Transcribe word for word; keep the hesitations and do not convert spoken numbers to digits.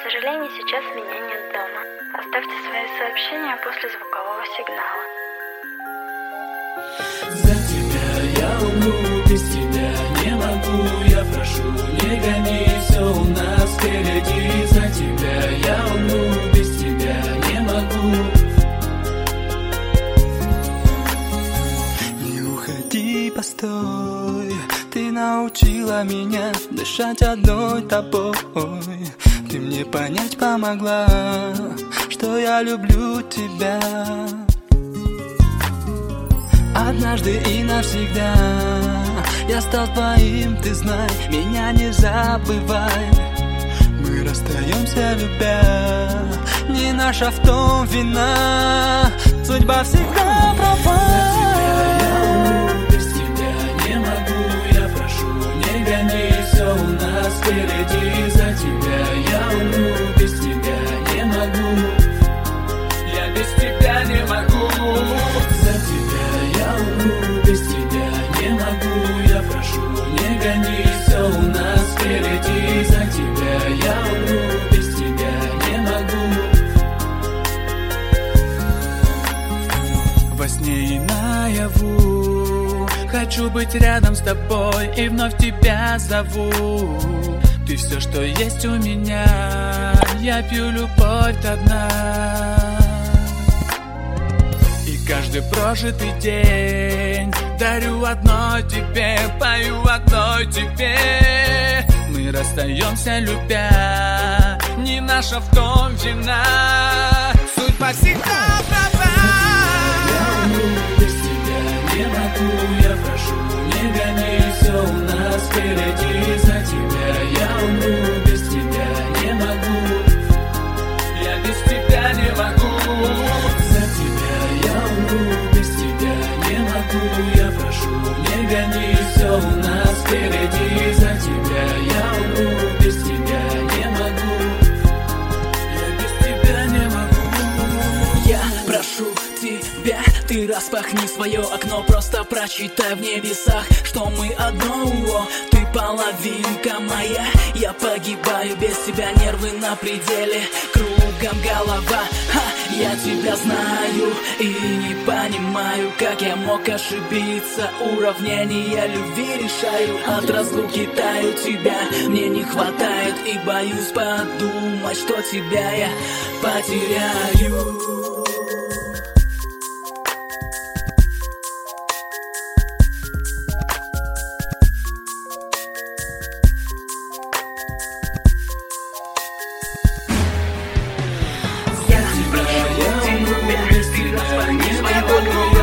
сожалению, сейчас меня нет дома. Оставьте свои сообщения после звукового сигнала. За тебя я умру, без тебя не могу. Я прошу, не гони, все у нас впереди. За тебя я умру, без тебя не могу. Не уходи, постой. Ты научила меня дышать одной тобой. Ты мне понять помогла, что я люблю тебя. Однажды и навсегда я стал твоим, ты знай, меня не забывай. Мы расстаемся, любя, не наша в том вина. Судьба всегда права. Без тебя не могу, я прошу, не гони, все у нас впереди. За тебя я умру, без тебя не могу. Я без тебя не могу. За тебя я умру, без тебя не могу. Я прошу, не гони, все у нас впереди. За тебя я умру, без тебя не могу. Во сне и наяву хочу быть рядом с тобой и вновь тебя зову. Ты все, что есть у меня, я пью любовь до дна. И каждый прожитый день дарю одной тебе, пою одной тебе. Мы расстаемся, любя, не наша в том вина. Судьба всегда права. Без тебя не могу, я прошу, не гони, все у нас впереди. За тебя я умру, без тебя не могу. Я без тебя не могу. За тебя я умру, без тебя не могу. Я прошу, не гони, все у нас впереди. За тебя я умру, без тебя не могу. Я без тебя не могу. Я прошу тебя, ты распахни свое окно, просто прочитай в небесах, что мы одно. Ты половинка моя, я погибаю без тебя, нервы на пределе, кругом голова. Ха, я тебя знаю и не понимаю, как я мог ошибиться. Уравнения любви решаю, от разлуки таю, тебя мне не хватает, и боюсь подумать, что тебя я потеряю. Я умру, без тебя не могу.